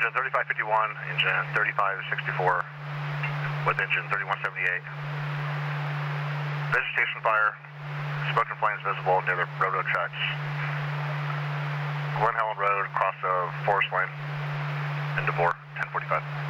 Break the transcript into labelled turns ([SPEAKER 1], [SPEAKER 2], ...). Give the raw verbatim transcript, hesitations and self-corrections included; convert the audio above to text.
[SPEAKER 1] engine thirty-five fifty-one, engine thirty-five sixty-four, with engine thirty-one seventy-eight. Vegetation fire, smoke and flames visible near the railroad tracks. Glen Helen Road, across the forest lane, in DeBoer, ten forty-five.